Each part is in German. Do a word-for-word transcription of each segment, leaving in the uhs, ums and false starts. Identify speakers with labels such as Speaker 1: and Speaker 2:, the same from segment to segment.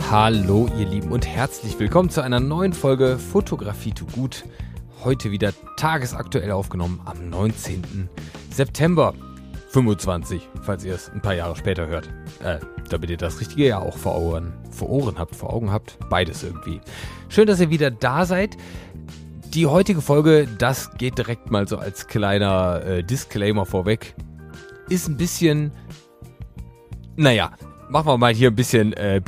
Speaker 1: Hallo ihr Lieben und herzlich willkommen zu einer neuen Folge Fotografie to Gut. Heute wieder tagesaktuell aufgenommen am neunzehnten September fünfundzwanzig, falls ihr es ein paar Jahre später hört. Äh, damit ihr das richtige Jahr auch vor Ohren, vor Ohren habt, vor Augen habt. Beides irgendwie. Schön, dass ihr wieder da seid. Die heutige Folge, das geht direkt mal so als kleiner äh, Disclaimer vorweg, ist ein bisschen, naja, machen wir mal hier ein bisschen äh,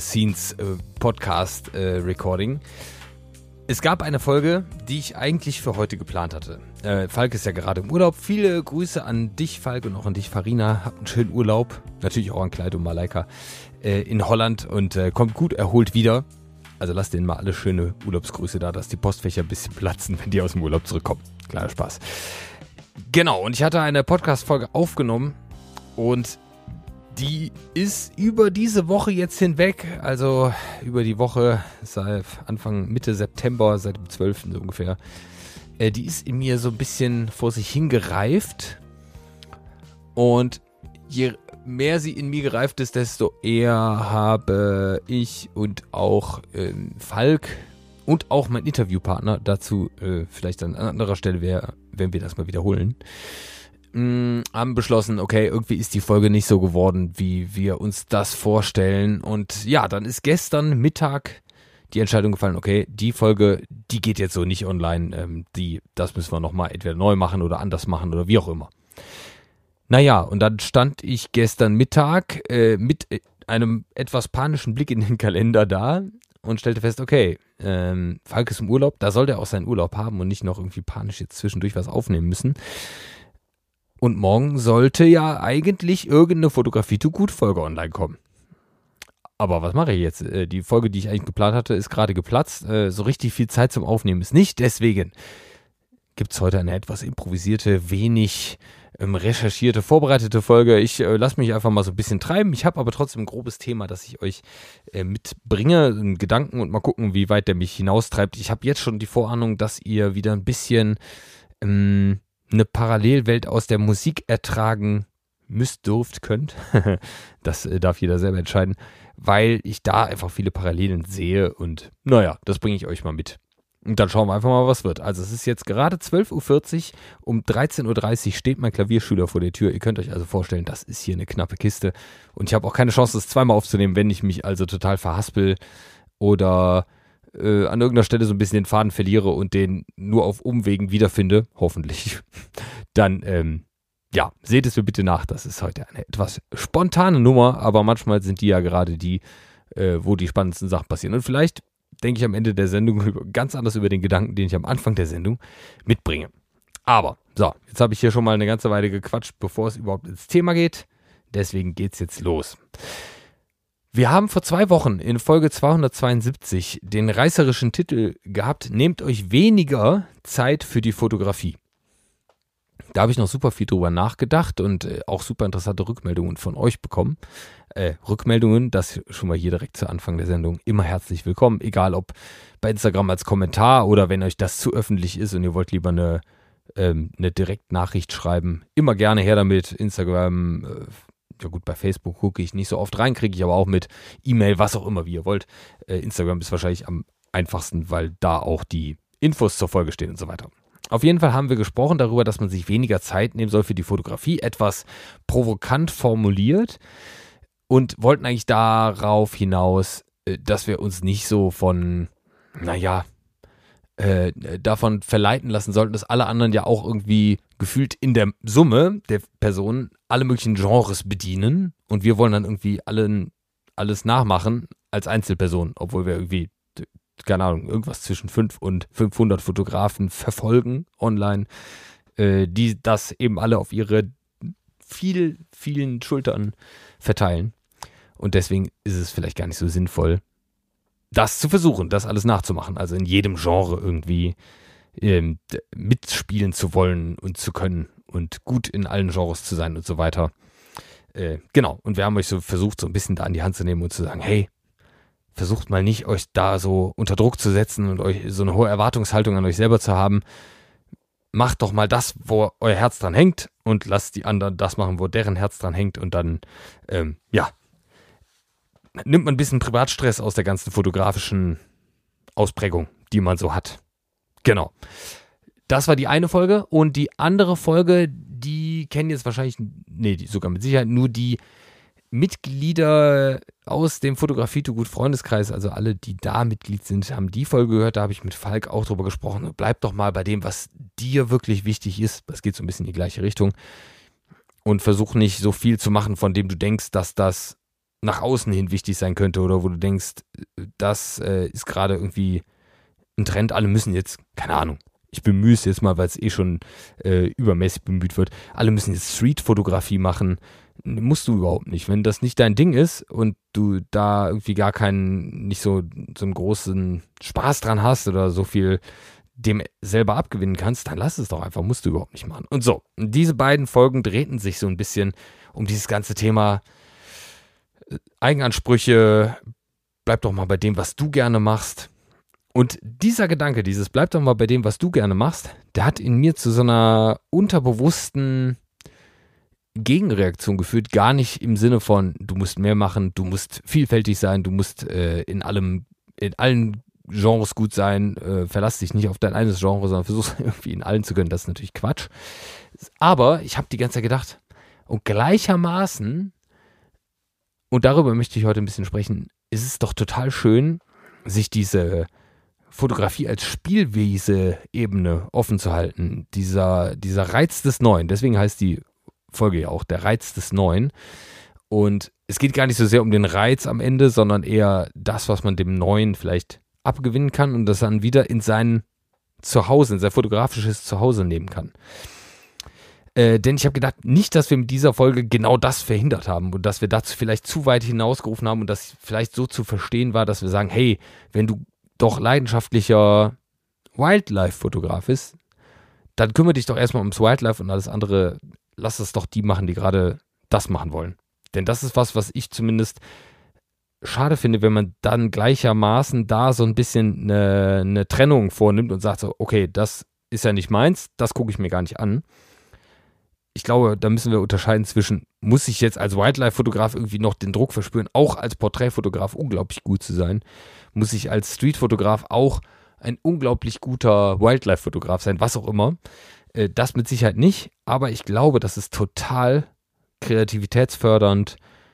Speaker 1: Behind-the-Scenes-Podcast-Recording. Äh, es gab eine Folge, die ich eigentlich für heute geplant hatte. Äh, Falk ist ja gerade im Urlaub. Viele Grüße an dich, Falk, und auch an dich, Farina. Habt einen schönen Urlaub. Natürlich auch an Kleid und Malaika äh, in Holland und äh, kommt gut erholt wieder. Also lasst denen mal alle schöne Urlaubsgrüße da, dass die Postfächer ein bisschen platzen, wenn die aus dem Urlaub zurückkommen. Kleiner Spaß. Genau, und ich hatte eine Podcast-Folge aufgenommen und die ist über diese Woche jetzt hinweg, also über die Woche seit Anfang, Mitte September, seit dem zwölften so ungefähr, äh, die ist in mir so ein bisschen vor sich hingereift. Und je mehr sie in mir gereift ist, desto eher habe ich und auch ähm, Falk und auch mein Interviewpartner, dazu äh, vielleicht an anderer Stelle, wär, wenn wir das mal wiederholen, haben beschlossen, okay, irgendwie ist die Folge nicht so geworden, wie wir uns das vorstellen. Und ja, dann ist gestern Mittag die Entscheidung gefallen, okay, die Folge, die geht jetzt so nicht online. Ähm, die, das müssen wir nochmal entweder neu machen oder anders machen oder wie auch immer. Naja, und dann stand ich gestern Mittag äh, mit einem etwas panischen Blick in den Kalender da und stellte fest, okay, ähm, Falk ist im Urlaub, da soll der auch seinen Urlaub haben und nicht noch irgendwie panisch jetzt zwischendurch was aufnehmen müssen. Und morgen sollte ja eigentlich irgendeine Fotografie-to-Gut-Folge online kommen. Aber was mache ich jetzt? Die Folge, die ich eigentlich geplant hatte, ist gerade geplatzt. So richtig viel Zeit zum Aufnehmen ist nicht. Deswegen gibt es heute eine etwas improvisierte, wenig ähm, recherchierte, vorbereitete Folge. Ich äh, lasse mich einfach mal so ein bisschen treiben. Ich habe aber trotzdem ein grobes Thema, das ich euch äh, mitbringe. Einen Gedanken und mal gucken, wie weit der mich hinaustreibt. Ich habe jetzt schon die Vorahnung, dass ihr wieder ein bisschen Ähm, eine Parallelwelt aus der Musik ertragen müsst, dürft, könnt. Das äh, darf jeder selber entscheiden, weil ich da einfach viele Parallelen sehe und naja, das bringe ich euch mal mit. Und dann schauen wir einfach mal, was wird. Also es ist jetzt gerade zwölf Uhr vierzig, um dreizehn Uhr dreißig steht mein Klavierschüler vor der Tür. Ihr könnt euch also vorstellen, das ist hier eine knappe Kiste und ich habe auch keine Chance, das zweimal aufzunehmen, wenn ich mich also total verhaspel oder Äh, an irgendeiner Stelle so ein bisschen den Faden verliere und den nur auf Umwegen wiederfinde, hoffentlich, dann, ähm, ja, seht es mir bitte nach. Das ist heute eine etwas spontane Nummer, aber manchmal sind die ja gerade die, äh, wo die spannendsten Sachen passieren. Und vielleicht denke ich am Ende der Sendung ganz anders über den Gedanken, den ich am Anfang der Sendung mitbringe. Aber, so, jetzt habe ich hier schon mal eine ganze Weile gequatscht, bevor es überhaupt ins Thema geht. Deswegen geht's jetzt los. Wir haben vor zwei Wochen in Folge zweihundertzweiundsiebzig den reißerischen Titel gehabt, nehmt euch weniger Zeit für die Fotografie. Da habe ich noch super viel drüber nachgedacht und äh, auch super interessante Rückmeldungen von euch bekommen. Äh, Rückmeldungen, das schon mal hier direkt zu Anfang der Sendung, immer herzlich willkommen, egal ob bei Instagram als Kommentar oder wenn euch das zu öffentlich ist und ihr wollt lieber eine, ähm, eine Direktnachricht schreiben, immer gerne her damit, Instagram, äh, ja gut, bei Facebook gucke ich nicht so oft rein, kriege ich aber auch mit E-Mail, was auch immer, wie ihr wollt. Äh, Instagram ist wahrscheinlich am einfachsten, weil da auch die Infos zur Folge stehen und so weiter. Auf jeden Fall haben wir gesprochen darüber, dass man sich weniger Zeit nehmen soll für die Fotografie, etwas provokant formuliert und wollten eigentlich darauf hinaus, äh, dass wir uns nicht so von, naja, äh, davon verleiten lassen sollten, dass alle anderen ja auch irgendwie gefühlt in der Summe der Personen alle möglichen Genres bedienen und wir wollen dann irgendwie allen, alles nachmachen als Einzelperson, obwohl wir irgendwie, keine Ahnung, irgendwas zwischen fünf und fünfhundert Fotografen verfolgen online, äh, die das eben alle auf ihre viel, vielen Schultern verteilen. Und deswegen ist es vielleicht gar nicht so sinnvoll, das zu versuchen, das alles nachzumachen, also in jedem Genre irgendwie ähm, mitspielen zu wollen und zu können und gut in allen Genres zu sein und so weiter. Äh, genau, und wir haben euch so versucht, so ein bisschen da an die Hand zu nehmen und zu sagen, hey, versucht mal nicht, euch da so unter Druck zu setzen und euch so eine hohe Erwartungshaltung an euch selber zu haben. Macht doch mal das, wo euer Herz dran hängt und lasst die anderen das machen, wo deren Herz dran hängt und dann, ähm, ja, nimmt man ein bisschen Privatstress aus der ganzen fotografischen Ausprägung, die man so hat. Genau. Das war die eine Folge und die andere Folge, die kennen jetzt wahrscheinlich, nee, die, sogar mit Sicherheit nur die Mitglieder aus dem Fotografie-to-Gut-Freundeskreis, also alle, die da Mitglied sind, haben die Folge gehört. Da habe ich mit Falk auch drüber gesprochen. Bleib doch mal bei dem, was dir wirklich wichtig ist. Das geht so ein bisschen in die gleiche Richtung. Und versuch nicht so viel zu machen, von dem du denkst, dass das nach außen hin wichtig sein könnte oder wo du denkst, das äh, ist gerade irgendwie ein Trend. Alle müssen jetzt, keine Ahnung, ich bemühe es jetzt mal, weil es eh schon äh, übermäßig bemüht wird. Alle müssen jetzt Street-Fotografie machen. Musst du überhaupt nicht. Wenn das nicht dein Ding ist und du da irgendwie gar keinen, nicht so, so einen großen Spaß dran hast oder so viel dem selber abgewinnen kannst, dann lass es doch einfach. Musst du überhaupt nicht machen. Und so, diese beiden Folgen drehten sich so ein bisschen um dieses ganze Thema Eigenansprüche. Bleib doch mal bei dem, was du gerne machst. Und dieser Gedanke, dieses bleib doch mal bei dem, was du gerne machst, der hat in mir zu so einer unterbewussten Gegenreaktion geführt, gar nicht im Sinne von, du musst mehr machen, du musst vielfältig sein, du musst äh, in allem, in allen Genres gut sein, äh, verlass dich nicht auf dein eines Genre, sondern versuch irgendwie in allen zu können, das ist natürlich Quatsch. Aber ich habe die ganze Zeit gedacht, und gleichermaßen, und darüber möchte ich heute ein bisschen sprechen, ist es doch total schön, sich diese Fotografie als Spielwiese-Ebene offen zu halten. Dieser, dieser Reiz des Neuen, deswegen heißt die Folge ja auch, der Reiz des Neuen. Und es geht gar nicht so sehr um den Reiz am Ende, sondern eher das, was man dem Neuen vielleicht abgewinnen kann und das dann wieder in sein Zuhause, in sein fotografisches Zuhause nehmen kann. Äh, denn ich habe gedacht, nicht, dass wir mit dieser Folge genau das verhindert haben und dass wir dazu vielleicht zu weit hinausgerufen haben und das vielleicht so zu verstehen war, dass wir sagen, hey, wenn du doch leidenschaftlicher Wildlife-Fotograf bist, dann kümmere dich doch erstmal ums Wildlife und alles andere, lass es doch die machen, die gerade das machen wollen. Denn das ist was, was ich zumindest schade finde, wenn man dann gleichermaßen da so ein bisschen eine, eine Trennung vornimmt und sagt so, okay, das ist ja nicht meins, das gucke ich mir gar nicht an. Ich glaube, da müssen wir unterscheiden zwischen, muss ich jetzt als Wildlife-Fotograf irgendwie noch den Druck verspüren, auch als Porträtfotograf unglaublich gut zu sein? Muss ich als Street-Fotograf auch ein unglaublich guter Wildlife-Fotograf sein, was auch immer? Äh, das mit Sicherheit nicht, aber ich glaube, dass es total kreativitätsfördernd,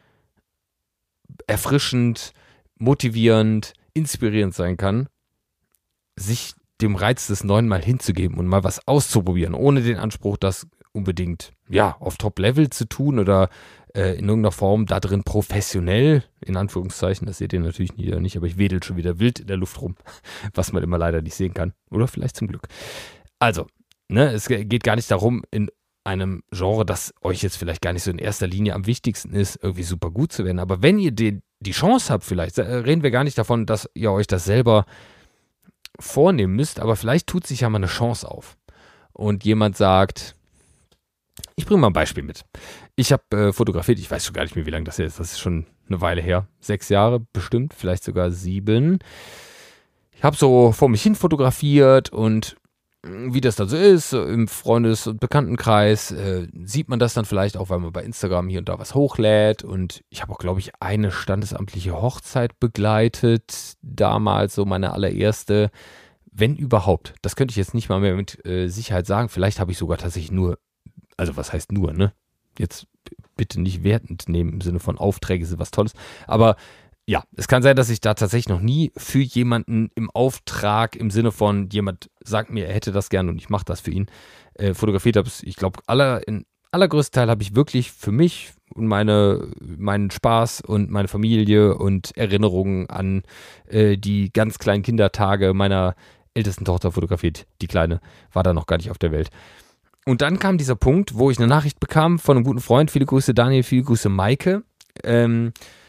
Speaker 1: erfrischend, motivierend, inspirierend sein kann, sich dem Reiz des Neuen mal hinzugeben und mal was auszuprobieren, ohne den Anspruch, das unbedingt ja auf Top-Level zu tun oder äh, in irgendeiner Form da drin professionell, in Anführungszeichen, das seht ihr natürlich nie, nicht, aber ich wedel schon wieder wild in der Luft rum, was man immer leider nicht sehen kann. Oder vielleicht zum Glück. Also, ne, es geht gar nicht darum, in einem Genre, das euch jetzt vielleicht gar nicht so in erster Linie am wichtigsten ist, irgendwie super gut zu werden. Aber wenn ihr die, die Chance habt, vielleicht, reden wir gar nicht davon, dass ihr euch das selber vornehmen müsst, aber vielleicht tut sich ja mal eine Chance auf. Und jemand sagt, ich bringe mal ein Beispiel mit. Ich habe äh, fotografiert, ich weiß schon gar nicht mehr, wie lange das ist, das ist schon eine Weile her, sechs Jahre bestimmt, vielleicht sogar sieben. Ich habe so vor mich hin fotografiert und wie das dann so ist, im Freundes- und Bekanntenkreis, äh, sieht man das dann vielleicht auch, weil man bei Instagram hier und da was hochlädt. Und ich habe auch, glaube ich, eine standesamtliche Hochzeit begleitet, damals so meine allererste, wenn überhaupt. Das könnte ich jetzt nicht mal mehr mit äh, Sicherheit sagen. Vielleicht habe ich sogar tatsächlich nur, also was heißt nur, ne? Jetzt bitte nicht wertend nehmen im Sinne von Aufträge sind was Tolles, aber ja, es kann sein, dass ich da tatsächlich noch nie für jemanden im Auftrag, im Sinne von jemand sagt mir, er hätte das gerne und ich mache das für ihn, äh, fotografiert habe. Ich glaube, aller, in allergrößten Teil habe ich wirklich für mich und meine, meinen Spaß und meine Familie und Erinnerungen an äh, die ganz kleinen Kindertage meiner ältesten Tochter fotografiert. Die Kleine war da noch gar nicht auf der Welt. Und dann kam dieser Punkt, wo ich eine Nachricht bekam von einem guten Freund, viele Grüße Daniel, viele Grüße Maike, ähm,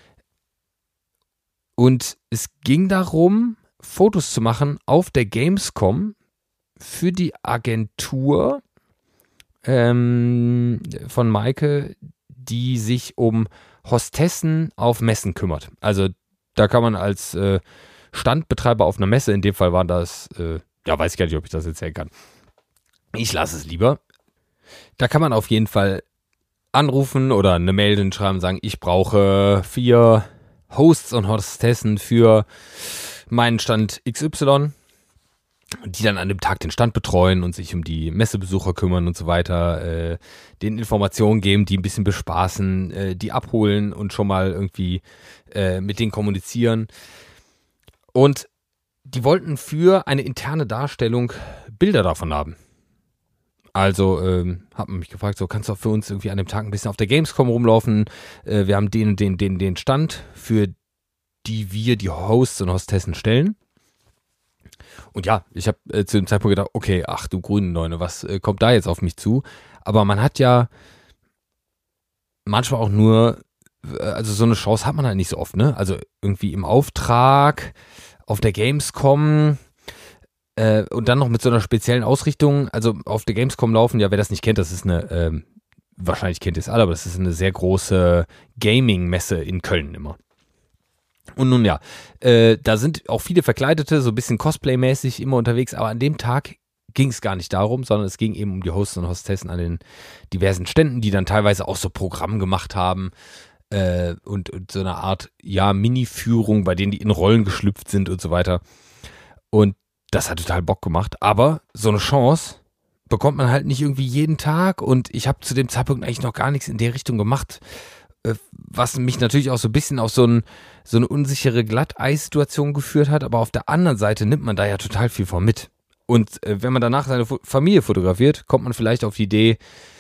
Speaker 1: und es ging darum, Fotos zu machen auf der Gamescom für die Agentur ähm, von Maike, die sich um Hostessen auf Messen kümmert. Also da kann man als äh, Standbetreiber auf einer Messe, in dem Fall waren das, äh, ja, weiß ich gar nicht, ob ich das erzählen kann. Ich lasse es lieber. Da kann man auf jeden Fall anrufen oder eine Mail schreiben und sagen, ich brauche vier Hosts und Hostessen für meinen Stand X Y, die dann an dem Tag den Stand betreuen und sich um die Messebesucher kümmern und so weiter, äh, denen Informationen geben, die ein bisschen bespaßen, äh, die abholen und schon mal irgendwie äh, mit denen kommunizieren. Und die wollten für eine interne Darstellung Bilder davon haben. Also ähm, hat man mich gefragt, so kannst du auch für uns irgendwie an dem Tag ein bisschen auf der Gamescom rumlaufen. Äh, wir haben den, den, den, den Stand, für die wir die Hosts und Hostessen stellen. Und ja, ich habe äh, zu dem Zeitpunkt gedacht, okay, ach du grüne Neune, was äh, kommt da jetzt auf mich zu? Aber man hat ja manchmal auch nur, äh, also so eine Chance hat man halt nicht so oft, ne? Also irgendwie im Auftrag, auf der Gamescom äh, und dann noch mit so einer speziellen Ausrichtung. Also auf der Gamescom laufen, ja, wer das nicht kennt, das ist eine, ähm, wahrscheinlich kennt ihr es alle, aber das ist eine sehr große Gaming-Messe in Köln immer. Und nun ja, äh, da sind auch viele Verkleidete, so ein bisschen Cosplay-mäßig immer unterwegs, aber an dem Tag ging es gar nicht darum, sondern es ging eben um die Hosts und Hostessen an den diversen Ständen, die dann teilweise auch so Programm gemacht haben äh, und, und so eine Art, ja, Mini-Führung, bei denen die in Rollen geschlüpft sind und so weiter. Und das hat total Bock gemacht, aber so eine Chance bekommt man halt nicht irgendwie jeden Tag und ich habe zu dem Zeitpunkt eigentlich noch gar nichts in der Richtung gemacht, was mich natürlich auch so ein bisschen auf so, ein, so eine unsichere Glatteis-Situation geführt hat, aber auf der anderen Seite nimmt man da ja total viel von mit. Und äh, wenn man danach seine Fo- Familie fotografiert, kommt man vielleicht auf die Idee,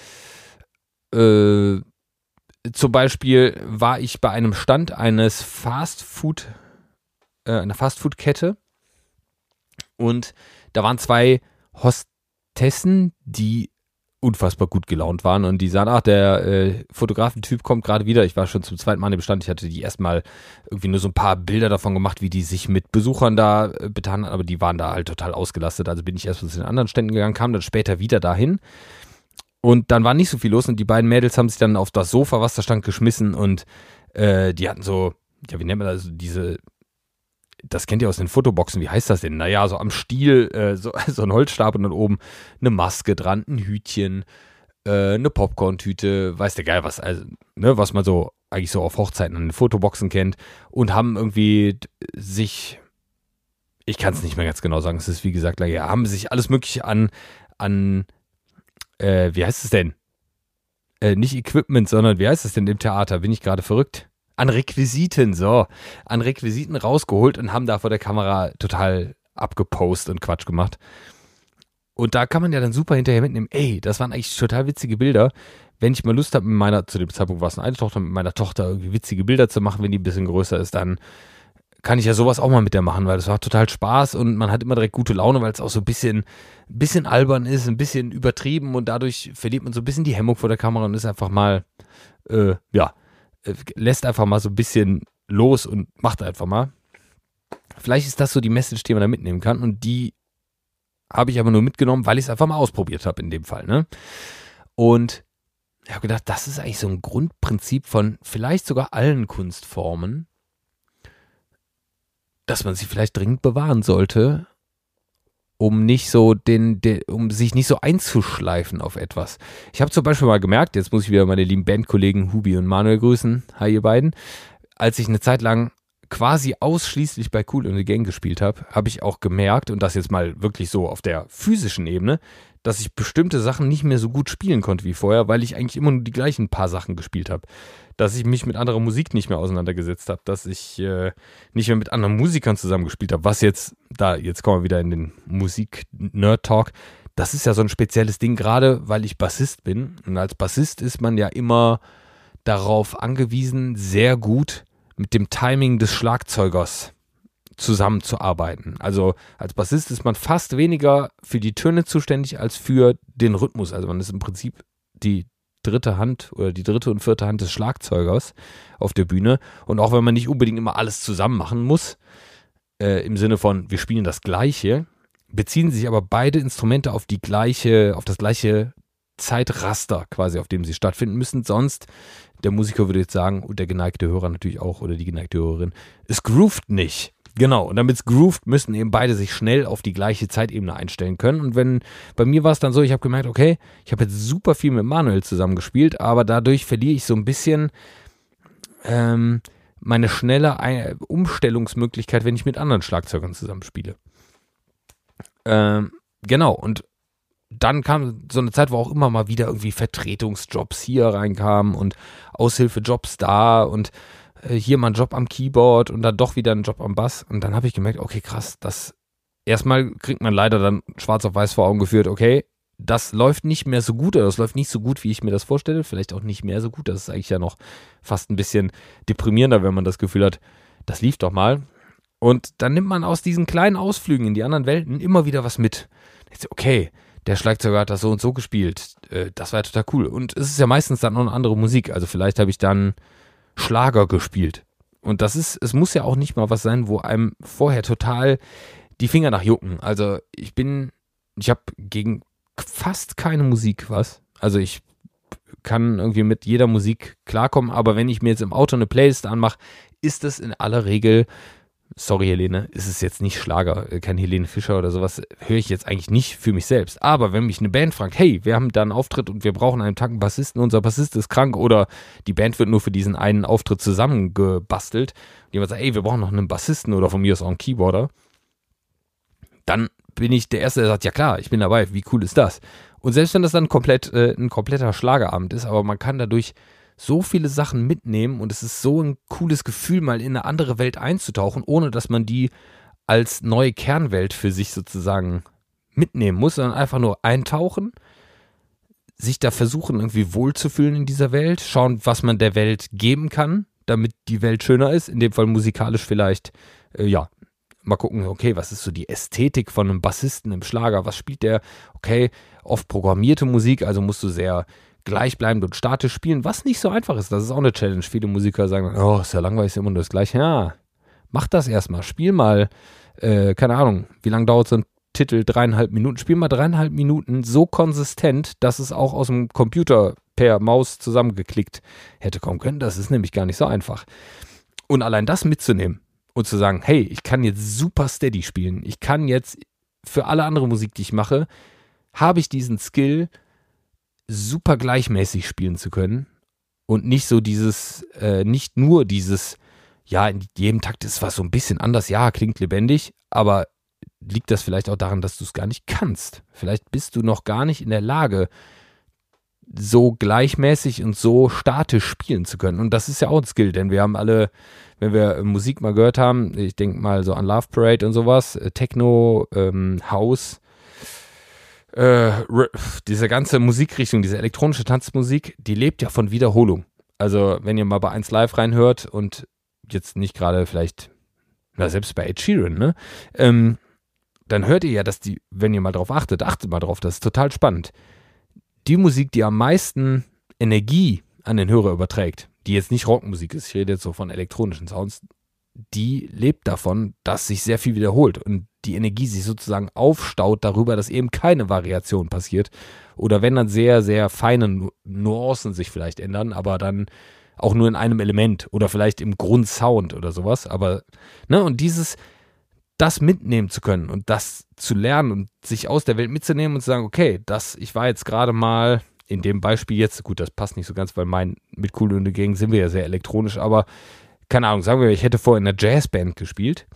Speaker 1: äh, zum Beispiel war ich bei einem Stand eines Fast-Food, äh, einer Fast-Food-Kette und da waren zwei Hostessen, die unfassbar gut gelaunt waren und die sahen, ach, der äh, Fotografentyp kommt gerade wieder. Ich war schon zum zweiten Mal im Bestand. Ich hatte die erstmal irgendwie nur so ein paar Bilder davon gemacht, wie die sich mit Besuchern da äh, betan, aber die waren da halt total ausgelastet. Also bin ich erst zu den anderen Ständen gegangen, kam dann später wieder dahin und dann war nicht so viel los und die beiden Mädels haben sich dann auf das Sofa, was da stand, geschmissen und äh, die hatten so, ja, wie nennt man das, also diese, das kennt ihr aus den Fotoboxen, wie heißt das denn? Naja, so am Stiel, äh, so, so ein Holzstab und dann oben eine Maske dran, ein Hütchen, äh, eine Popcorn-Tüte, weiß der Geil was, also, ne, was man so eigentlich so auf Hochzeiten an den Fotoboxen kennt und haben irgendwie sich, ich kann es nicht mehr ganz genau sagen, es ist wie gesagt, ja, haben sich alles mögliche an, an, äh, wie heißt es denn? Äh, nicht Equipment, sondern wie heißt es denn im Theater? Bin ich gerade verrückt? An Requisiten, so, an Requisiten rausgeholt und haben da vor der Kamera total abgepostet und Quatsch gemacht. Und da kann man ja dann super hinterher mitnehmen, ey, das waren eigentlich total witzige Bilder. Wenn ich mal Lust habe, mit meiner, zu dem Zeitpunkt war es eine Tochter, mit meiner Tochter irgendwie witzige Bilder zu machen, wenn die ein bisschen größer ist, dann kann ich ja sowas auch mal mit der machen, weil das war total Spaß und man hat immer direkt gute Laune, weil es auch so ein bisschen, bisschen albern ist, ein bisschen übertrieben und dadurch verliert man so ein bisschen die Hemmung vor der Kamera und ist einfach mal, äh, ja, lässt einfach mal so ein bisschen los und macht einfach mal. Vielleicht ist das so die Message, die man da mitnehmen kann und die habe ich aber nur mitgenommen, weil ich es einfach mal ausprobiert habe in dem Fall, ne? Und ich habe gedacht, das ist eigentlich so ein Grundprinzip von vielleicht sogar allen Kunstformen, dass man sie vielleicht dringend bewahren sollte, um nicht so den, den, um sich nicht so einzuschleifen auf etwas. Ich habe zum Beispiel mal gemerkt, jetzt muss ich wieder meine lieben Bandkollegen Hubi und Manuel grüßen, hi ihr beiden, als ich eine Zeit lang quasi ausschließlich bei Kool and the Gang gespielt habe, habe ich auch gemerkt, und das jetzt mal wirklich so auf der physischen Ebene, dass ich bestimmte Sachen nicht mehr so gut spielen konnte wie vorher, weil ich eigentlich immer nur die gleichen paar Sachen gespielt habe. Dass ich mich mit anderer Musik nicht mehr auseinandergesetzt habe, dass ich äh, nicht mehr mit anderen Musikern zusammengespielt habe, was jetzt, da, jetzt kommen wir wieder in den Musik-Nerd-Talk, das ist ja so ein spezielles Ding, gerade weil ich Bassist bin. Und als Bassist ist man ja immer darauf angewiesen, sehr gut mit dem Timing des Schlagzeugers zusammenzuarbeiten. Also als Bassist ist man fast weniger für die Töne zuständig als für den Rhythmus. Also man ist im Prinzip die dritte Hand oder die dritte und vierte Hand des Schlagzeugers auf der Bühne. Und auch wenn man nicht unbedingt immer alles zusammen machen muss, äh, im Sinne von wir spielen das Gleiche, beziehen sich aber beide Instrumente auf die gleiche, auf das gleiche Zeitraster quasi, auf dem sie stattfinden müssen. Sonst, der Musiker würde jetzt sagen, und der geneigte Hörer natürlich auch, oder die geneigte Hörerin, es groovt nicht. Genau, und damit es groovt, müssen eben beide sich schnell auf die gleiche Zeitebene einstellen können. Und wenn, bei mir war es dann so, ich habe gemerkt, okay, ich habe jetzt super viel mit Manuel zusammengespielt, aber dadurch verliere ich so ein bisschen ähm, meine schnelle Ein- Umstellungsmöglichkeit, wenn ich mit anderen Schlagzeugern zusammenspiele. Ähm, genau, und dann kam so eine Zeit, wo auch immer mal wieder irgendwie Vertretungsjobs hier reinkamen und Aushilfejobs da und äh, hier mal ein Job am Keyboard und dann doch wieder ein Job am Bass. Und dann habe ich gemerkt, okay, krass, das erstmal kriegt man leider dann schwarz auf weiß vor Augen geführt, okay, das läuft nicht mehr so gut oder das läuft nicht so gut, wie ich mir das vorstelle. Vielleicht auch nicht mehr so gut. Das ist eigentlich ja noch fast ein bisschen deprimierender, wenn man das Gefühl hat, das lief doch mal. Und dann nimmt man aus diesen kleinen Ausflügen in die anderen Welten immer wieder was mit. Okay, der Schlagzeuger hat das so und so gespielt. Das war total cool. Und es ist ja meistens dann noch eine andere Musik. Also vielleicht habe ich dann Schlager gespielt. Und das ist, es muss ja auch nicht mal was sein, wo einem vorher total die Finger nach jucken. Also ich bin, ich habe gegen fast keine Musik was. Also ich kann irgendwie mit jeder Musik klarkommen, aber wenn ich mir jetzt im Auto eine Playlist anmache, ist das in aller Regel, sorry Helene, ist es jetzt nicht Schlager, kein Helene Fischer oder sowas, höre ich jetzt eigentlich nicht für mich selbst. Aber wenn mich eine Band fragt, hey, wir haben da einen Auftritt und wir brauchen einen Tag einen Bassisten, unser Bassist ist krank oder die Band wird nur für diesen einen Auftritt zusammengebastelt und jemand sagt, ey, wir brauchen noch einen Bassisten oder von mir aus auch einen Keyboarder, dann bin ich der Erste, der sagt, ja klar, ich bin dabei, wie cool ist das? Und selbst wenn das dann komplett äh, ein kompletter Schlagerabend ist, aber man kann dadurch so viele Sachen mitnehmen und es ist so ein cooles Gefühl, mal in eine andere Welt einzutauchen, ohne dass man die als neue Kernwelt für sich sozusagen mitnehmen muss, sondern einfach nur eintauchen, sich da versuchen irgendwie wohlzufühlen in dieser Welt, schauen, was man der Welt geben kann, damit die Welt schöner ist, in dem Fall musikalisch vielleicht, äh, ja, mal gucken, okay, was ist so die Ästhetik von einem Bassisten im Schlager, was spielt der, okay, oft programmierte Musik, also musst du sehr gleichbleibend und statisch spielen, was nicht so einfach ist, das ist auch eine Challenge, viele Musiker sagen, oh, ist ja langweilig, ist immer nur das Gleiche, ja, mach das erstmal, spiel mal, äh, keine Ahnung, wie lange dauert so ein Titel, dreieinhalb Minuten, spiel mal dreieinhalb Minuten so konsistent, dass es auch aus dem Computer per Maus zusammengeklickt hätte kommen können, das ist nämlich gar nicht so einfach. Und allein das mitzunehmen, und zu sagen, hey, ich kann jetzt super steady spielen. Ich kann jetzt für alle andere Musik, die ich mache, habe ich diesen Skill, super gleichmäßig spielen zu können. Und nicht so dieses, äh, nicht nur dieses, ja, in jedem Takt ist was so ein bisschen anders. Ja, klingt lebendig, aber liegt das vielleicht auch daran, dass du es gar nicht kannst? Vielleicht bist du noch gar nicht in der Lage, so gleichmäßig und so statisch spielen zu können. Und das ist ja auch ein Skill, denn wir haben alle, wenn wir Musik mal gehört haben, ich denke mal so an Love Parade und sowas, Techno, ähm, House, äh, diese ganze Musikrichtung, diese elektronische Tanzmusik, die lebt ja von Wiederholung. Also wenn ihr mal bei eins Live reinhört und jetzt nicht gerade vielleicht, na selbst bei Ed Sheeran, ne, ähm, dann hört ihr ja, dass die, wenn ihr mal drauf achtet, achtet mal drauf, das ist total spannend. Die Musik, die am meisten Energie an den Hörer überträgt, die jetzt nicht Rockmusik ist, ich rede jetzt so von elektronischen Sounds, die lebt davon, dass sich sehr viel wiederholt und die Energie sich sozusagen aufstaut darüber, dass eben keine Variation passiert oder wenn dann sehr, sehr feine Nu- Nuancen sich vielleicht ändern, aber dann auch nur in einem Element oder vielleicht im Grundsound oder sowas, aber, ne, und dieses, das mitnehmen zu können und das zu lernen und sich aus der Welt mitzunehmen und zu sagen, okay, das, ich war jetzt gerade mal in dem Beispiel jetzt, gut, das passt nicht so ganz, weil mein mit Cool und Gang sind wir ja sehr elektronisch, aber keine Ahnung, sagen wir, ich hätte vorher in einer Jazzband gespielt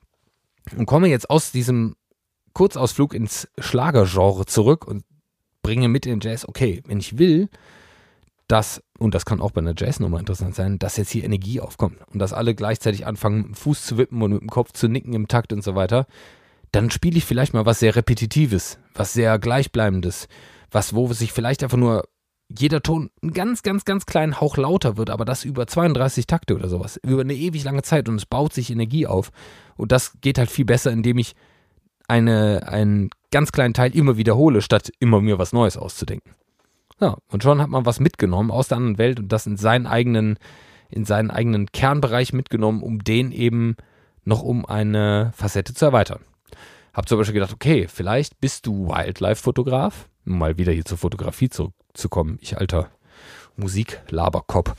Speaker 1: und komme jetzt aus diesem Kurzausflug ins Schlagergenre zurück und bringe mit in den Jazz, okay, wenn ich will, dass, und das kann auch bei einer Jazznummer interessant sein, dass jetzt hier Energie aufkommt und dass alle gleichzeitig anfangen, mit dem Fuß zu wippen und mit dem Kopf zu nicken im Takt und so weiter, dann spiele ich vielleicht mal was sehr Repetitives, was sehr Gleichbleibendes, was, wo sich vielleicht einfach nur jeder Ton einen ganz, ganz, ganz kleinen Hauch lauter wird, aber das über zweiunddreißig Takte oder sowas, über eine ewig lange Zeit und es baut sich Energie auf und das geht halt viel besser, indem ich eine, einen ganz kleinen Teil immer wiederhole, statt immer mir was Neues auszudenken. Ja, und schon hat man was mitgenommen aus der anderen Welt und das in seinen eigenen, in seinen eigenen Kernbereich mitgenommen, um den eben noch um eine Facette zu erweitern. Hab zum Beispiel gedacht, okay, vielleicht bist du Wildlife-Fotograf, um mal wieder hier zur Fotografie zurückzukommen, ich alter Musik-Laberkopf,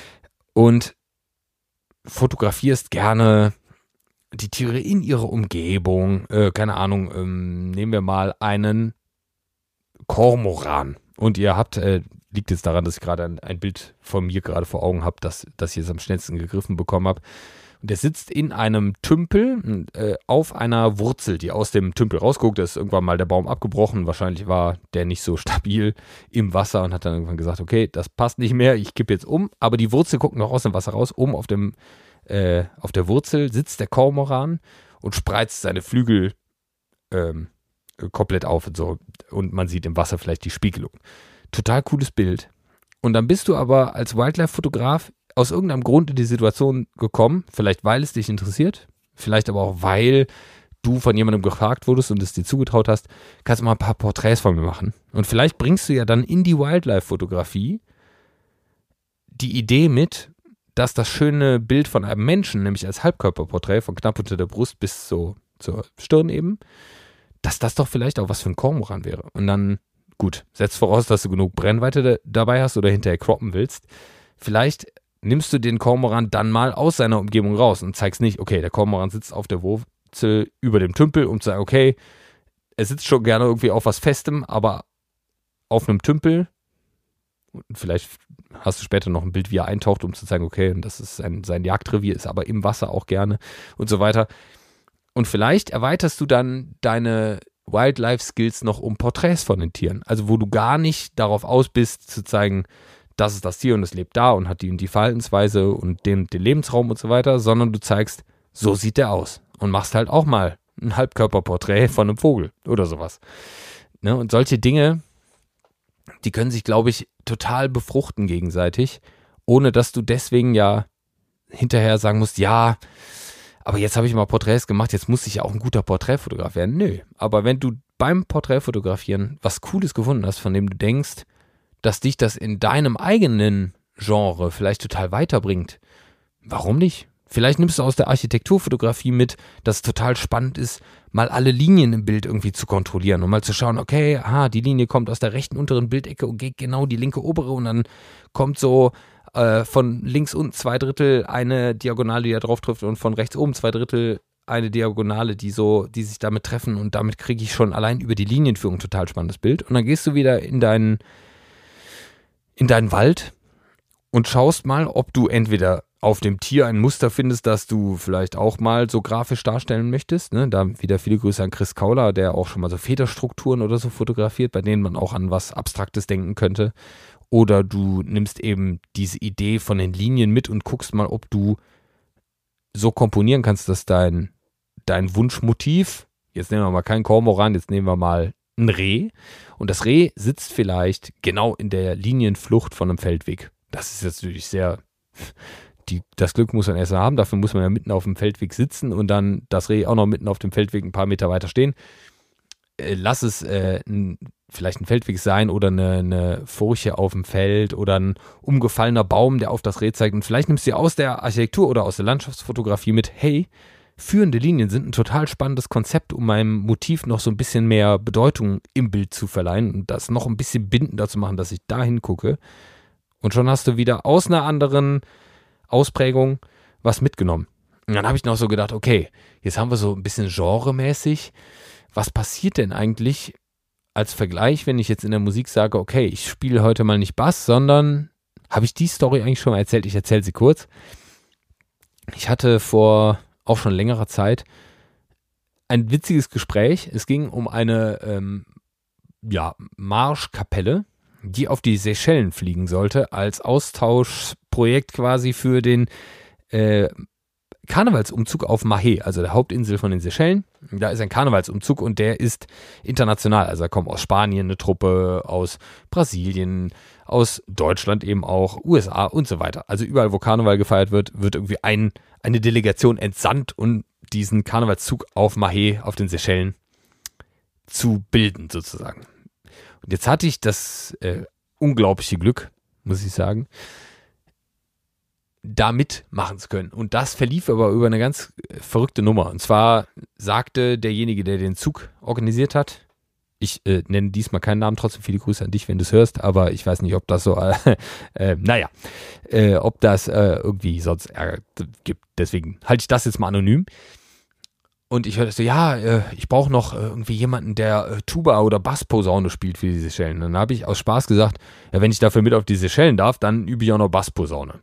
Speaker 1: und fotografierst gerne die Tiere in ihrer Umgebung, äh, keine Ahnung, ähm, nehmen wir mal einen Kormoran. Und ihr habt äh, liegt jetzt daran, dass ich gerade ein, ein Bild von mir gerade vor Augen habe, das, das ich jetzt am schnellsten gegriffen bekommen habe. Und der sitzt in einem Tümpel äh, auf einer Wurzel, die aus dem Tümpel rausguckt. Da ist irgendwann mal der Baum abgebrochen. Wahrscheinlich war der nicht so stabil im Wasser und hat dann irgendwann gesagt, okay, das passt nicht mehr, ich kippe jetzt um. Aber die Wurzel guckt noch aus dem Wasser raus. Oben auf, dem, äh, auf der Wurzel sitzt der Kormoran und spreizt seine Flügel ähm, komplett auf und so. Und man sieht im Wasser vielleicht die Spiegelung. Total cooles Bild. Und dann bist du aber als Wildlife-Fotograf aus irgendeinem Grund in die Situation gekommen, vielleicht weil es dich interessiert, vielleicht aber auch weil du von jemandem gefragt wurdest und es dir zugetraut hast, kannst du mal ein paar Porträts von mir machen. Und vielleicht bringst du ja dann in die Wildlife-Fotografie die Idee mit, dass das schöne Bild von einem Menschen, nämlich als Halbkörperporträt von knapp unter der Brust bis so zur Stirn eben, dass das doch vielleicht auch was für ein Kormoran wäre. Und dann, gut, setzt voraus, dass du genug Brennweite da, dabei hast oder hinterher croppen willst. Vielleicht nimmst du den Kormoran dann mal aus seiner Umgebung raus und zeigst nicht, okay, der Kormoran sitzt auf der Wurzel über dem Tümpel, um zu sagen, okay, er sitzt schon gerne irgendwie auf was Festem, aber auf einem Tümpel. Und vielleicht hast du später noch ein Bild, wie er eintaucht, um zu zeigen, okay, das ist sein, sein Jagdrevier, ist aber im Wasser auch gerne und so weiter. Und vielleicht erweiterst du dann deine Wildlife-Skills noch um Porträts von den Tieren. Also wo du gar nicht darauf aus bist, zu zeigen, das ist das Tier und es lebt da und hat die und die Verhaltensweise und den, den Lebensraum und so weiter, sondern du zeigst, so sieht der aus und machst halt auch mal ein Halbkörperporträt von einem Vogel oder sowas. Ne? Und solche Dinge, die können sich, glaube ich, total befruchten gegenseitig, ohne dass du deswegen ja hinterher sagen musst, ja, aber jetzt habe ich mal Porträts gemacht, jetzt muss ich ja auch ein guter Porträtfotograf werden. Nö, aber wenn du beim Porträtfotografieren was Cooles gefunden hast, von dem du denkst, dass dich das in deinem eigenen Genre vielleicht total weiterbringt, warum nicht? Vielleicht nimmst du aus der Architekturfotografie mit, dass es total spannend ist, mal alle Linien im Bild irgendwie zu kontrollieren und mal zu schauen, okay, aha, die Linie kommt aus der rechten unteren Bildecke und geht genau die linke obere und dann kommt so äh, von links unten zwei Drittel eine Diagonale, die da drauf trifft und von rechts oben zwei Drittel eine Diagonale, die so, die sich damit treffen und damit kriege ich schon allein über die Linienführung ein total spannendes Bild. Und dann gehst du wieder in deinen in deinen Wald und schaust mal, ob du entweder auf dem Tier ein Muster findest, das du vielleicht auch mal so grafisch darstellen möchtest. Ne? Da wieder viele Grüße an Chris Kauler, der auch schon mal so Federstrukturen oder so fotografiert, bei denen man auch an was Abstraktes denken könnte. Oder du nimmst eben diese Idee von den Linien mit und guckst mal, ob du so komponieren kannst, dass dein, dein Wunschmotiv, jetzt nehmen wir mal keinen Kormoran, jetzt nehmen wir mal ein Reh. Und das Reh sitzt vielleicht genau in der Linienflucht von einem Feldweg. Das ist jetzt natürlich sehr, die, das Glück muss man erst haben, dafür muss man ja mitten auf dem Feldweg sitzen und dann das Reh auch noch mitten auf dem Feldweg ein paar Meter weiter stehen. Äh, lass es äh, ein, vielleicht ein Feldweg sein oder eine, eine Furche auf dem Feld oder ein umgefallener Baum, der auf das Reh zeigt. Und vielleicht nimmst du dir aus der Architektur oder aus der Landschaftsfotografie mit, hey, führende Linien sind ein total spannendes Konzept, um meinem Motiv noch so ein bisschen mehr Bedeutung im Bild zu verleihen und das noch ein bisschen bindender zu machen, dass ich da hingucke. Und schon hast du wieder aus einer anderen Ausprägung was mitgenommen. Und dann habe ich noch so gedacht, okay, jetzt haben wir so ein bisschen genremäßig. Was passiert denn eigentlich als Vergleich, wenn ich jetzt in der Musik sage, okay, ich spiele heute mal nicht Bass, sondern, habe ich die Story eigentlich schon mal erzählt? Ich erzähle sie kurz. Ich hatte vor auch schon längerer Zeit ein witziges Gespräch. Es ging um eine ähm, ja, Marschkapelle, die auf die Seychellen fliegen sollte, als Austauschprojekt quasi für den äh, Karnevalsumzug auf Mahé, also der Hauptinsel von den Seychellen. Da ist ein Karnevalsumzug und der ist international. Also da kommt aus Spanien eine Truppe, aus Brasilien, aus Deutschland eben auch, U S A und so weiter. Also überall, wo Karneval gefeiert wird, wird irgendwie ein, eine Delegation entsandt, um diesen Karnevalszug auf Mahé, auf den Seychellen, zu bilden sozusagen. Und jetzt hatte ich das äh, unglaubliche Glück, muss ich sagen, da mitmachen zu können. Und das verlief aber über eine ganz verrückte Nummer. Und zwar sagte derjenige, der den Zug organisiert hat, ich äh, nenne diesmal keinen Namen, trotzdem viele Grüße an dich, wenn du es hörst, aber ich weiß nicht, ob das so, äh, äh, naja, äh, ob das äh, irgendwie sonst Ärger gibt. Deswegen halte ich das jetzt mal anonym. Und ich hörte so, ja, äh, ich brauche noch äh, irgendwie jemanden, der äh, Tuba oder Bassposaune spielt für die Seychellen. Dann habe ich aus Spaß gesagt, ja, wenn ich dafür mit auf die Seychellen darf, dann übe ich auch noch Bassposaune.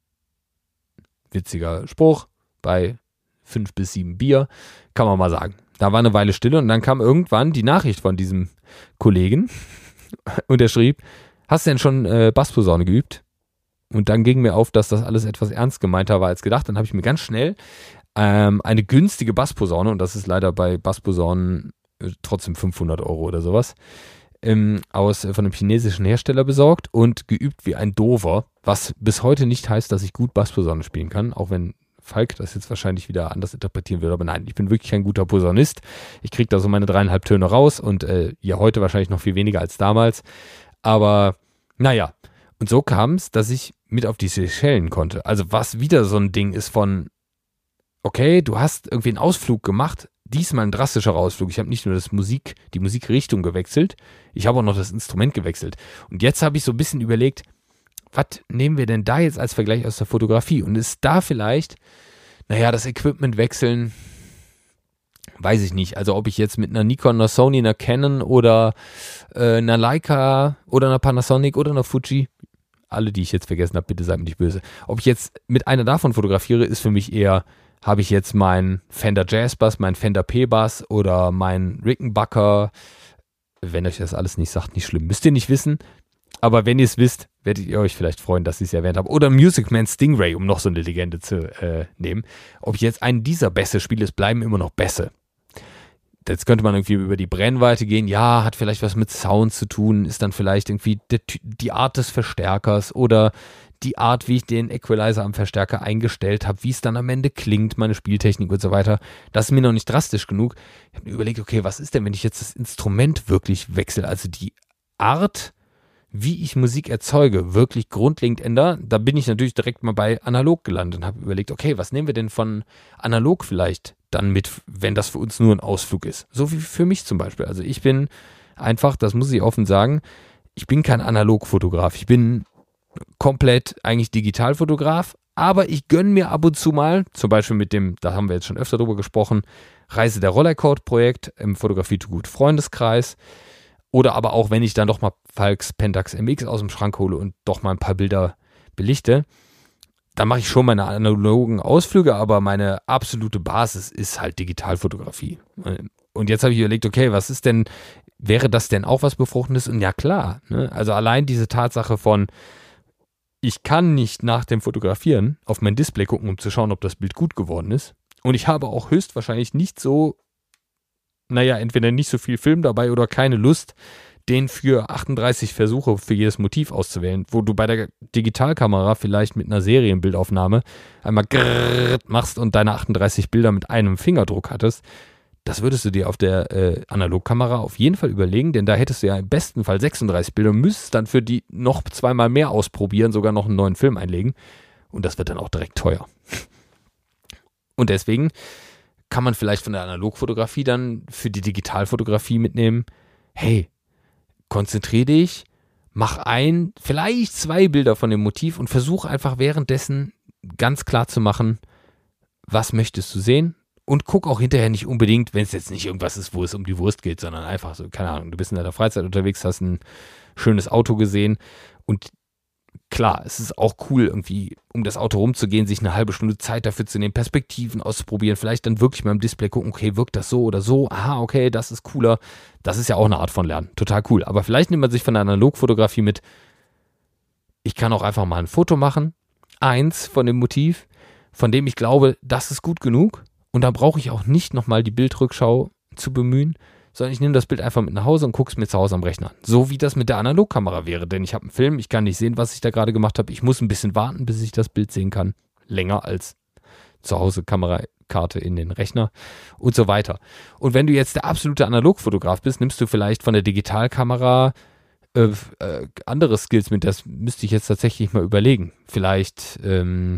Speaker 1: Witziger Spruch, bei fünf bis sieben Bier, kann man mal sagen. Da war eine Weile Stille und dann kam irgendwann die Nachricht von diesem Kollegen und er schrieb, hast du denn schon äh, Bassposaune geübt? Und dann ging mir auf, dass das alles etwas ernst gemeinter war als gedacht. Dann habe ich mir ganz schnell ähm, eine günstige Bassposaune, und das ist leider bei Bassposaunen äh, trotzdem fünfhundert Euro oder sowas, ähm, aus äh, von einem chinesischen Hersteller besorgt und geübt wie ein Dover, was bis heute nicht heißt, dass ich gut Bassposaune spielen kann, auch wenn Falk das jetzt wahrscheinlich wieder anders interpretieren würde, aber nein, ich bin wirklich kein guter Posaunist. Ich kriege da so meine dreieinhalb Töne raus und äh, ja, heute wahrscheinlich noch viel weniger als damals, aber naja, und so kam es, dass ich mit auf die Seychellen konnte. Also was wieder so ein Ding ist von, okay, du hast irgendwie einen Ausflug gemacht, diesmal ein drastischerer Ausflug. Ich habe nicht nur das Musik, die Musikrichtung gewechselt, ich habe auch noch das Instrument gewechselt. Und jetzt habe ich so ein bisschen überlegt, was nehmen wir denn da jetzt als Vergleich aus der Fotografie? Und ist da vielleicht, naja, das Equipment wechseln, weiß ich nicht. Also ob ich jetzt mit einer Nikon, einer Sony, einer Canon oder äh, einer Leica oder einer Panasonic oder einer Fuji, alle, die ich jetzt vergessen habe, bitte seid mir nicht böse. Ob ich jetzt mit einer davon fotografiere, ist für mich eher, habe ich jetzt meinen Fender Jazz Bass, meinen Fender P-Bass oder meinen Rickenbacker. Wenn euch das alles nicht sagt, nicht schlimm. Müsst ihr nicht wissen. Aber wenn ihr es wisst, werdet ihr euch vielleicht freuen, dass ich es erwähnt habe. Oder Music Man Stingray, um noch so eine Legende zu äh, nehmen. Ob ich jetzt einen dieser Bässe spiele, es bleiben immer noch Bässe. Jetzt könnte man irgendwie über die Brennweite gehen. Ja, hat vielleicht was mit Sound zu tun. Ist dann vielleicht irgendwie die, die Art des Verstärkers oder die Art, wie ich den Equalizer am Verstärker eingestellt habe, wie es dann am Ende klingt, meine Spieltechnik und so weiter. Das ist mir noch nicht drastisch genug. Ich habe mir überlegt, okay, was ist denn, wenn ich jetzt das Instrument wirklich wechsle? Also die Art, wie ich Musik erzeuge, wirklich grundlegend ändere. Da bin ich natürlich direkt mal bei analog gelandet und habe überlegt, okay, was nehmen wir denn von analog vielleicht dann mit, wenn das für uns nur ein Ausflug ist? So wie für mich zum Beispiel. Also ich bin einfach, das muss ich offen sagen, ich bin kein Analogfotograf. Ich bin komplett eigentlich Digitalfotograf, aber ich gönne mir ab und zu mal, zum Beispiel mit dem, da haben wir jetzt schon öfter drüber gesprochen, Reise der Rollercoat-Projekt im Fotografie to Gut Freundeskreis. Oder aber auch, wenn ich dann doch mal Falks Pentax M X aus dem Schrank hole und doch mal ein paar Bilder belichte, dann mache ich schon meine analogen Ausflüge, aber meine absolute Basis ist halt Digitalfotografie. Und jetzt habe ich überlegt, okay, was ist denn, wäre das denn auch was Befruchtendes? Und ja klar, ne? Also allein diese Tatsache von, ich kann nicht nach dem Fotografieren auf mein Display gucken, um zu schauen, ob das Bild gut geworden ist. Und ich habe auch höchstwahrscheinlich nicht so naja, entweder nicht so viel Film dabei oder keine Lust, den für achtunddreißig Versuche für jedes Motiv auszuwählen, wo du bei der Digitalkamera vielleicht mit einer Serienbildaufnahme einmal grrrr machst und deine achtunddreißig Bilder mit einem Fingerdruck hattest. Das würdest du dir auf der äh, Analogkamera auf jeden Fall überlegen, denn da hättest du ja im besten Fall sechsunddreißig Bilder, müsstest dann für die noch zweimal mehr ausprobieren, sogar noch einen neuen Film einlegen und das wird dann auch direkt teuer. Und deswegen kann man vielleicht von der Analogfotografie dann für die Digitalfotografie mitnehmen, hey, konzentriere dich, mach ein, vielleicht zwei Bilder von dem Motiv und versuch einfach währenddessen ganz klar zu machen, was möchtest du sehen und guck auch hinterher nicht unbedingt, wenn es jetzt nicht irgendwas ist, wo es um die Wurst geht, sondern einfach so, keine Ahnung, du bist in deiner Freizeit unterwegs, hast ein schönes Auto gesehen und klar, es ist auch cool, irgendwie um das Auto rumzugehen, sich eine halbe Stunde Zeit dafür zu nehmen, Perspektiven auszuprobieren, vielleicht dann wirklich mal im Display gucken, okay, wirkt das so oder so, aha, okay, das ist cooler. Das ist ja auch eine Art von Lernen, total cool. Aber vielleicht nimmt man sich von der Analogfotografie mit, ich kann auch einfach mal ein Foto machen, eins von dem Motiv, von dem ich glaube, das ist gut genug und dann brauche ich auch nicht nochmal die Bildrückschau zu bemühen, sondern ich nehme das Bild einfach mit nach Hause und gucke es mir zu Hause am Rechner an. So wie das mit der Analogkamera wäre, denn ich habe einen Film, ich kann nicht sehen, was ich da gerade gemacht habe. Ich muss ein bisschen warten, bis ich das Bild sehen kann. Länger als zu Hause Kamerakarte in den Rechner und so weiter. Und wenn du jetzt der absolute Analogfotograf bist, nimmst du vielleicht von der Digitalkamera äh, äh, andere Skills mit. Das müsste ich jetzt tatsächlich mal überlegen. Vielleicht, ähm,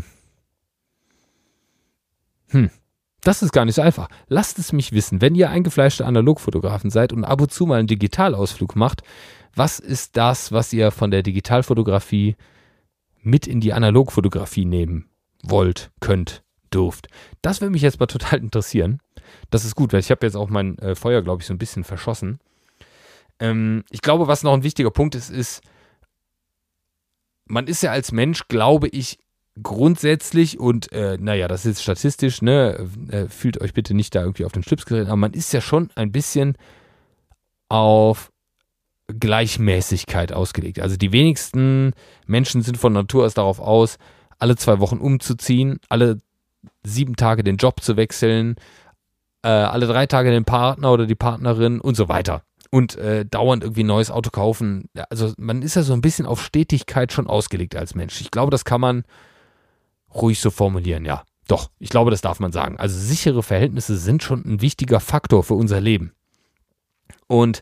Speaker 1: hm, das ist gar nicht so einfach. Lasst es mich wissen, wenn ihr eingefleischte Analogfotografen seid und ab und zu mal einen Digitalausflug macht, was ist das, was ihr von der Digitalfotografie mit in die Analogfotografie nehmen wollt, könnt, durft. Das würde mich jetzt mal total interessieren. Das ist gut, weil ich habe jetzt auch mein äh, Feuer, glaube ich, so ein bisschen verschossen. Ähm, ich glaube, was noch ein wichtiger Punkt ist, ist, man ist ja als Mensch, glaube ich, grundsätzlich und, äh, naja, das ist statistisch, ne, äh, fühlt euch bitte nicht da irgendwie auf den Schlips getreten, aber man ist ja schon ein bisschen auf Gleichmäßigkeit ausgelegt. Also die wenigsten Menschen sind von Natur aus darauf aus, alle zwei Wochen umzuziehen, alle sieben Tage den Job zu wechseln, äh, alle drei Tage den Partner oder die Partnerin und so weiter. Und äh, dauernd irgendwie ein neues Auto kaufen. Also man ist ja so ein bisschen auf Stetigkeit schon ausgelegt als Mensch. Ich glaube, das kann man ruhig so formulieren, ja. Doch, ich glaube, das darf man sagen. Also sichere Verhältnisse sind schon ein wichtiger Faktor für unser Leben. Und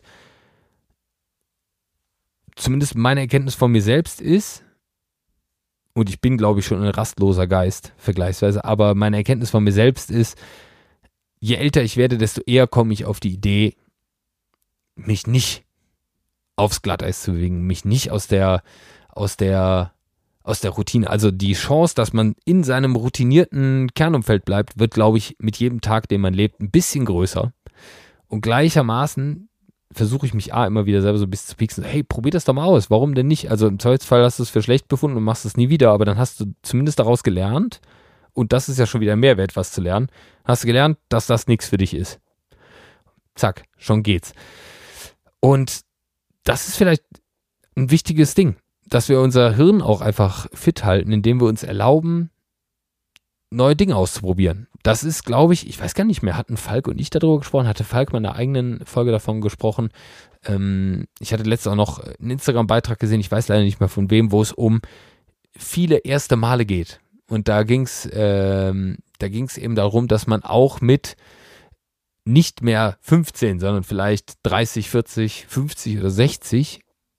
Speaker 1: zumindest meine Erkenntnis von mir selbst ist, und ich bin, glaube ich, schon ein rastloser Geist, vergleichsweise, aber meine Erkenntnis von mir selbst ist, je älter ich werde, desto eher komme ich auf die Idee, mich nicht aufs Glatteis zu bewegen, mich nicht aus der, aus der, aus der Routine. Also die Chance, dass man in seinem routinierten Kernumfeld bleibt, wird, glaube ich, mit jedem Tag, den man lebt, ein bisschen größer. Und gleichermaßen versuche ich mich A, immer wieder selber so ein bisschen zu pieksen. Hey, probier das doch mal aus. Warum denn nicht? Also im Zweifelsfall hast du es für schlecht befunden und machst es nie wieder, aber dann hast du zumindest daraus gelernt, und das ist ja schon wieder Mehrwert, was zu lernen, hast du gelernt, dass das nichts für dich ist. Zack, schon geht's. Und das ist vielleicht ein wichtiges Ding, dass wir unser Hirn auch einfach fit halten, indem wir uns erlauben, neue Dinge auszuprobieren. Das ist, glaube ich, ich weiß gar nicht mehr, hatten Falk und ich darüber gesprochen, hatte Falk mal in einer eigenen Folge davon gesprochen. Ähm, ich hatte letztens auch noch einen Instagram-Beitrag gesehen, ich weiß leider nicht mehr von wem, wo es um viele erste Male geht. Und da ging es ähm, da ging es eben darum, dass man auch mit nicht mehr fünfzehn, sondern vielleicht dreißig, vierzig, fünfzig oder sechzig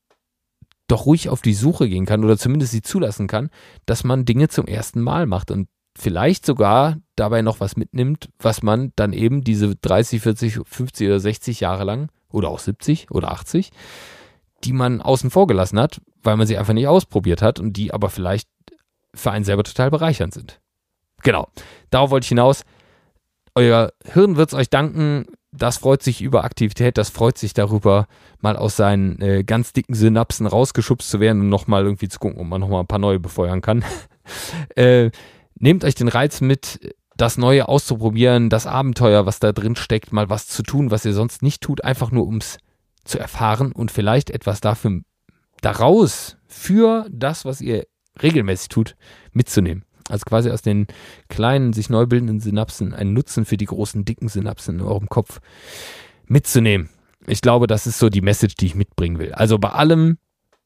Speaker 1: doch ruhig auf die Suche gehen kann oder zumindest sie zulassen kann, dass man Dinge zum ersten Mal macht und vielleicht sogar dabei noch was mitnimmt, was man dann eben diese dreißig, vierzig, fünfzig oder sechzig Jahre lang oder auch siebzig oder achtzig, die man außen vor gelassen hat, weil man sie einfach nicht ausprobiert hat und die aber vielleicht für einen selber total bereichernd sind. Genau, darauf wollte ich hinaus. Euer Hirn wird es euch danken, das freut sich über Aktivität, das freut sich darüber, mal aus seinen äh, ganz dicken Synapsen rausgeschubst zu werden und nochmal irgendwie zu gucken, ob man nochmal ein paar neue befeuern kann. äh, nehmt euch den Reiz mit, das Neue auszuprobieren, das Abenteuer, was da drin steckt, mal was zu tun, was ihr sonst nicht tut, einfach nur um es zu erfahren und vielleicht etwas dafür daraus für das, was ihr regelmäßig tut, mitzunehmen. Also quasi aus den kleinen, sich neu bildenden Synapsen einen Nutzen für die großen, dicken Synapsen in eurem Kopf mitzunehmen. Ich glaube, das ist so die Message, die ich mitbringen will. Also bei allem,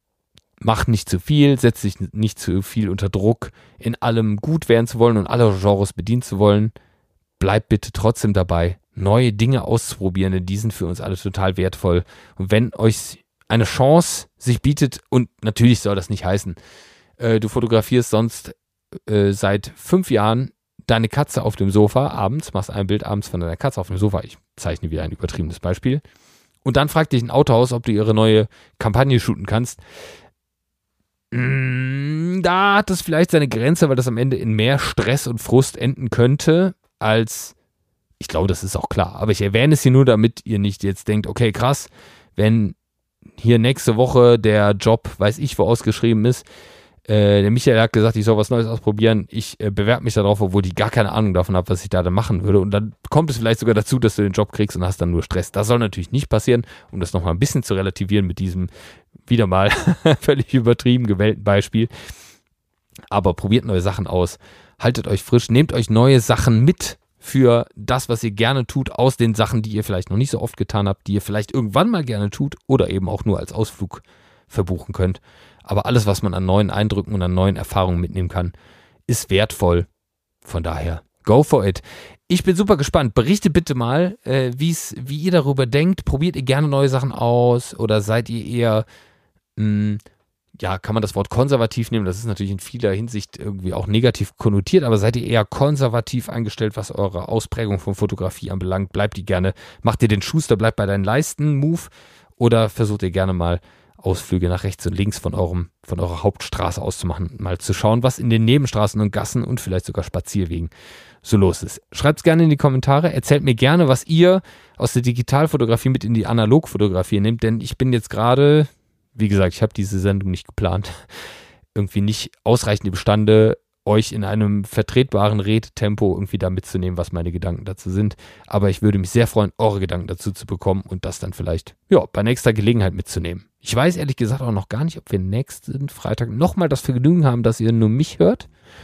Speaker 1: macht nicht zu viel, setzt sich nicht zu viel unter Druck, in allem gut werden zu wollen und alle Genres bedienen zu wollen. Bleibt bitte trotzdem dabei, neue Dinge auszuprobieren, denn die sind für uns alle total wertvoll. Und wenn euch eine Chance sich bietet, und natürlich soll das nicht heißen, äh, du fotografierst sonst äh, seit fünf Jahren deine Katze auf dem Sofa abends, machst ein Bild abends von deiner Katze auf dem Sofa, ich zeichne wieder ein übertriebenes Beispiel, und dann fragt dich ein Autohaus, ob du ihre neue Kampagne shooten kannst. Da hat es vielleicht seine Grenze, weil das am Ende in mehr Stress und Frust enden könnte, als, ich glaube, das ist auch klar, aber ich erwähne es hier nur, damit ihr nicht jetzt denkt, okay, krass, wenn hier nächste Woche der Job, weiß ich, wo ausgeschrieben ist, äh, der Michael hat gesagt, ich soll was Neues ausprobieren, ich äh, bewerbe mich darauf, obwohl ich gar keine Ahnung davon habe, was ich da dann machen würde, und dann kommt es vielleicht sogar dazu, dass du den Job kriegst und hast dann nur Stress. Das soll natürlich nicht passieren, um das nochmal ein bisschen zu relativieren mit diesem wieder mal völlig übertrieben gewählten Beispiel. Aber probiert neue Sachen aus, haltet euch frisch, nehmt euch neue Sachen mit für das, was ihr gerne tut, aus den Sachen, die ihr vielleicht noch nicht so oft getan habt, die ihr vielleicht irgendwann mal gerne tut oder eben auch nur als Ausflug verbuchen könnt. Aber alles, was man an neuen Eindrücken und an neuen Erfahrungen mitnehmen kann, ist wertvoll. Von daher, go for it. Ich bin super gespannt. Berichtet bitte mal, äh, wie's, wie ihr darüber denkt. Probiert ihr gerne neue Sachen aus oder seid ihr eher, mh, ja, kann man das Wort konservativ nehmen? Das ist natürlich in vieler Hinsicht irgendwie auch negativ konnotiert, aber seid ihr eher konservativ eingestellt, was eure Ausprägung von Fotografie anbelangt? Bleibt die gerne, macht ihr den Schuster, bleibt bei deinen Leisten-Move, oder versucht ihr gerne mal Ausflüge nach rechts und links von eurem, von eurer Hauptstraße auszumachen, mal zu schauen, was in den Nebenstraßen und Gassen und vielleicht sogar Spazierwegen so los ist. Schreibt es gerne in die Kommentare, erzählt mir gerne, was ihr aus der Digitalfotografie mit in die Analogfotografie nehmt, denn ich bin jetzt gerade, wie gesagt, ich habe diese Sendung nicht geplant, irgendwie nicht ausreichend imstande, euch in einem vertretbaren Redetempo irgendwie da mitzunehmen, was meine Gedanken dazu sind. Aber ich würde mich sehr freuen, eure Gedanken dazu zu bekommen und das dann vielleicht, ja, bei nächster Gelegenheit mitzunehmen. Ich weiß ehrlich gesagt auch noch gar nicht, ob wir nächsten Freitag nochmal das Vergnügen haben, dass ihr nur mich hört.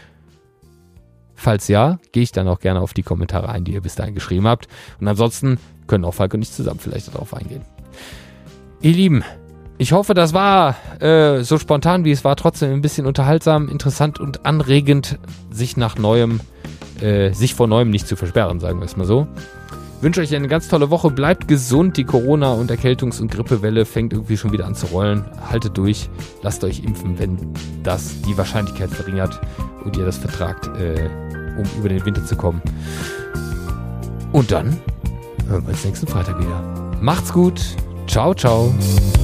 Speaker 1: Falls ja, gehe ich dann auch gerne auf die Kommentare ein, die ihr bis dahin geschrieben habt. Und ansonsten können auch Falk und ich zusammen vielleicht darauf eingehen. Ihr Lieben, ich hoffe, das war äh, so spontan, wie es war, trotzdem ein bisschen unterhaltsam, interessant und anregend, sich nach Neuem, äh, sich vor Neuem nicht zu versperren, sagen wir es mal so. Ich wünsche euch eine ganz tolle Woche, bleibt gesund, die Corona- und Erkältungs- und Grippewelle fängt irgendwie schon wieder an zu rollen. Haltet durch, lasst euch impfen, wenn das die Wahrscheinlichkeit verringert und ihr das vertragt, äh, um über den Winter zu kommen. Und dann hören wir uns nächsten Freitag wieder. Macht's gut, ciao, ciao.